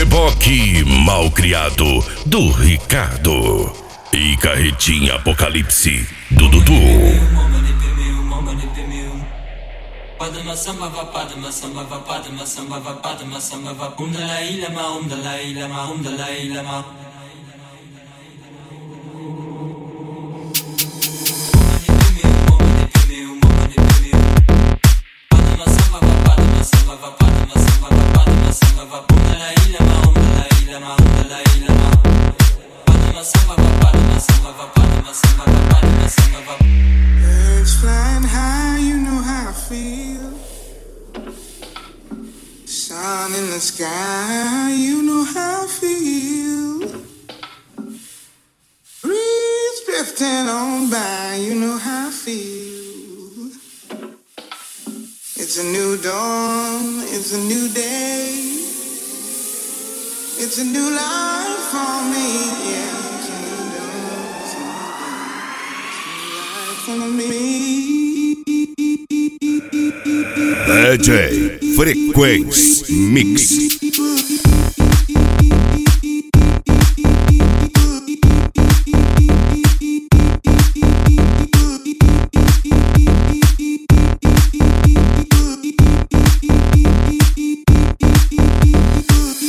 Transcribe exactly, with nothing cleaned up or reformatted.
Reboque Malcriado do Ricardo e Carretinha Apocalipse do Dudu. Padma samba va padma samba va padma samba va padma samba va um dalai lama um dalai lama um dalai lama padma samba va padma samba va padma samba va padma samba va um dalai lama um dalai lama um dalai lama padma samba va padma samba va padma samba va padma samba va. Birds flying high, you know how I feel. Sun in the sky, you know how I feel. Breeze drifting on by, you know how I feel. It's a new dawn, it's a new day. It's a new life for me, yeah. It's a new dawn, it's a new day. It's a new life for me. D J Frequência Mix.